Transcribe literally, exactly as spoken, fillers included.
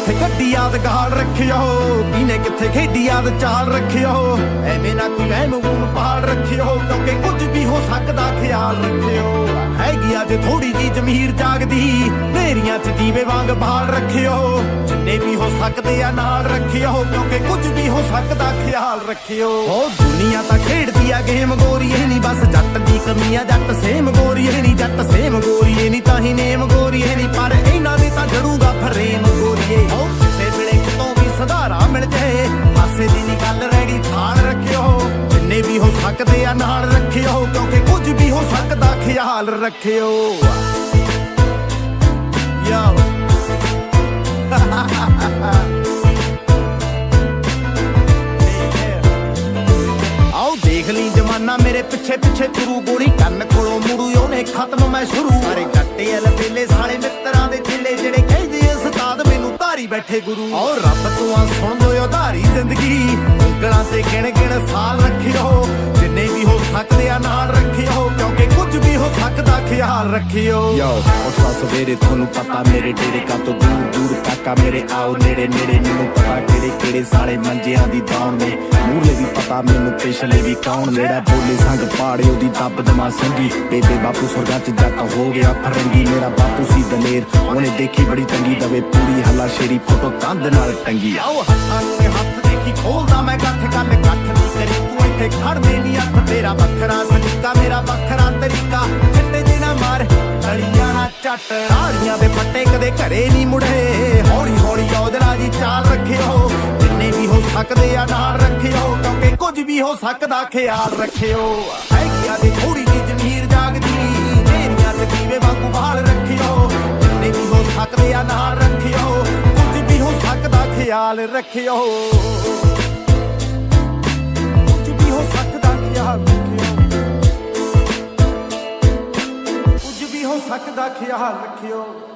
ਕਿੱਥੇ ਗੱਡੀ ਯਾਦਗਾਰ ਰੱਖਿਓ, ਕਿਨੇ ਕਿੱਥੇ ਖੇਡੀ ਯਾਦ ਚਾਲ ਰੱਖਿਓ। ਐਵੇਂ ਨਾ ਕੋਈ ਵਹਿਮ ਵੂਮ ਪਾਲ ਰੱਖਿਓ, ਕਿਉਂਕਿ ਕੁਝ ਵੀ ਹੋ ਸਕਦਾ ਖਿਆਲ ਰੱਖਿਓ। ਹੈਗੀ ਅੱਜ ਥੋੜੀ ਜੀ ਜ਼ਮੀਰ ਜਾਗਦੀ, ਨੇਰੀਆਂ ਚ ਦੀਵੇ ਵਾਂਗ ਬਾਲ ਰੱਖਿਓ। ਜਿੰਨੇ ਵੀ ਹੋ ਸਕਦੇ ਆ ਨਾਲ ਰੱਖਿਓ, ਕਿਉਂਕਿ ਕੁਝ ਵੀ ਹੋ ਸਕਦਾ ਖਿਆਲ ਰੱਖਿਓ। ਉਹ ਦੁਨੀਆ ਤਾਂ ਖੇਡਦੀ ਆ ਗੇਮ ਗੋਰੀਏ ਨੀ, ਬਸ ਜੱਟ ਦੀ ਕਮੀ ਆ ਜੱਟ ਸੇਮ ਗੋਰੀਏ ਨੀ। ਜੱਟ ਸੇਮ ਗੋਰੀਏ ਨੀ ਤਾਂ ਹੀ ਨੇਮ ਗੋਰੀਏ ਨੀ, ਪਰ ਇਹਨਾਂ ਦੇ ਤਾਂ ਜੜੂਗਾ ਫਰੇਮ ਗੋਰੀਏ। ਉਹ ਕਿਸੇ ਵੇਲੇ ਕਿਤੋਂ ਵੀ ਸੰਧਾਰਾ ਮਿਲ ਜਾਏ, ਹਾਸੇ ਦੀ ਨੀ ਗੱਲ ਰਹਿ ਗਈ ਥਾਲ ਰੱਖਿਓ। ਜਿੰਨੇ ਵੀ ਹੋ ਸਕਦੇ ਆ ਨਾਲ ਰੱਖਿਓ, ਕਿਉਂਕਿ ਕੁਝ ਵੀ ਹੋ ਸਕਦਾ ਖਿਆਲ ਰੱਖਿਓ। ਯੋ ਆਓ ਦੇਖ ਲਈ ਜਮਾਨਾ ਮੇਰੇ ਪਿੱਛੇ ਪਿੱਛੇ ਤੁਰੂ, ਗੋਲੀ ਕੰਨ ਕੋਲੋਂ ਮੁੜੂ ਉਹਨੇ ਖਤਮ ਮੈਂ ਸ਼ੁਰੂ। ਸਾਰੇ ਜੱਟੇ ਅਲ ਵੇਲੇ ਸਾਲੇ ਮਿੱਤਰਾਂ ਦੇ ਚਿੱਲੇ, ਜਿਹੜੇ ਕਹਿੰਦੇ ਉਸਤਾਦ ਮੈਨੂੰ ਧਾਰੀ ਬੈਠੇ ਗੁਰੂ। ਔਰ ਰੱਬ ਤੋਂ ਆ ਸੁਣ ਦੋ ਉਧਾਰੀ ਜ਼ਿੰਦਗੀ, ਉਂਗਲਾਂ ਤੇ ਗਿਣ ਗਿਣ ਸਾਲ ਰੱਖਿਓ। ਜਿੰਨੇ ਵੀ ਹੋ ਸਕਦੇ ਆ ਨਾਲ ਰੱਖਿਓ, ਕਿਉਂਕਿ ਕੁਝ ਵੀ ਹੋ ਸਕਦਾ ਖਿਆਲ ਰੱਖਿਓ। ਯੋ ਉਠਾ ਸਵੇਰੇ ਤੁਹਾਨੂੰ ਪਤਾ ਮੇਰੇ ਡੇਰੇ ਕਾ ਤੋਂ ਦੂਰ ਦੂਰ ਕਾਕਾ ਮੇਰੇ ਆਓ ਨੇੜੇ ਨੇੜੇ। ਮੈਨੂੰ ਪਤਾ ਕਿਹੜੇ ਕਿਹੜੇ ਸਾਲੇ ਮੰਜਿਆਂ ਦੀ ਦੌਣ ਨੇ, ਮੂਹਰੇ ਵੀ ਪਤਾ ਮੈਨੂੰ ਪਿਛਲੇ ਵੀ ਕੌਣ। ਜਿਹੜਾ ਬੋਲੇ ਸੰਗ ਪਾੜੇ ਉਹਦੀ ਦੱਬ ਦਮਾ ਸੰਗੀ, ਬੇਬੇ ਬਾਪੂ ਸੁਰਗਾਂ ਚ ਜੱਟ ਹੋ ਗਿਆ ਫਰੰਗੀ। ਮੇਰਾ ਬਾਪੂ ਸੀ ਦਲੇਰ, ਉਹਨੇ ਦੇਖੀ ਬੜੀ ਤੰਗੀ, ਦਵੇ ਪੂਰੀ ਹੱਲਾ ਸ਼ੇਰੀ ਫੋਟੋ ਕੰਧ ਨਾਲ ਟੰਗੀ। ਆਓ ਹੱਥਾਂ ਨੂੰ ਹੱਥ ਦੇਖੀ ਖੋਲਦਾ ਮੈਂ ਗੱਠ, ਗੱਲ ਗੱਠ ਨਹੀਂ ਕਰੀ ਤੂੰ ਇੱਥੇ ਖੜਦੇ ਨੀ ਹੱਥ। ਤੇਰਾ ਵੱਖਰਾ ਸਲੀਕਾ ਮੇਰਾ ਵੱਖਰਾ ਤਰੀਕਾ, ਛੱਡੇ ਜੇ ਨਾ ਮਾਰ ਤਲੀਆਂ ਨਾ ਝੱਟ। ਰਾੜੀਆਂ ਦੇ ਪੱਟੇ ਕਦੇ ਘਰੇ ਨੀ ਮੁੜੇ, ਹੌਲੀ ਹੌਲੀ ਔਜਲਾ ਜੀ ਚਾਲ ਰੱਖਿਓ। ਜਿੰਨੇ ਵੀ ਹੋ ਸਕਦੇ ਆ ਨਾਲ ਰੱਖਿਓ, ਕਿਉਂਕਿ ਕੁਝ ਵੀ ਹੋ ਸਕਦਾ ਖਿਆਲ ਰੱਖਿਓ। ਹੈਗੀ ਆ ਜੇ ਥੋੜੀ ਜੀ ਜ਼ਮੀਰ ਜਾਗਦੀ, ਨੇਰੀਆਂ ਚ ਦੀਵੇ ਵਾਂਗੂ ਬਾਲ ਰੱਖਿਓ। ਜਿੰਨੇ ਵੀ ਹੋ ਸਕਦੇ ਆ ਨਾਲ ਰੱਖਿਓ, ਕੁਝ ਵੀ ਹੋ ਸਕਦਾ ਖਿਆਲ ਰੱਖਿਓ। ਕੁਝ ਵੀ ਹੋ ਸਕਦਾ ਖਿਆਲ ਰੱਖਿਓ, ਕੁਝ ਵੀ ਹੋ ਸਕਦਾ ਖਿਆਲ ਰੱਖਿਓ।